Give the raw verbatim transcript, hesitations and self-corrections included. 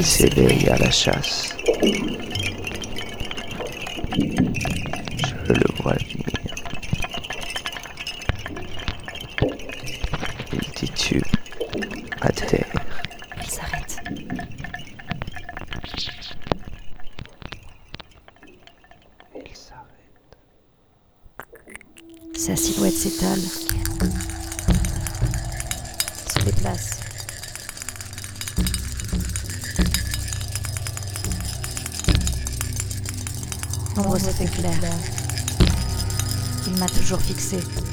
Il s'éveille à la chasse. Je le vois venir. Il titube à terre. Il s'arrête. Il s'arrête. Sa silhouette s'étale, se déplace. L'ombre se fait claire. Il m'a toujours fixé.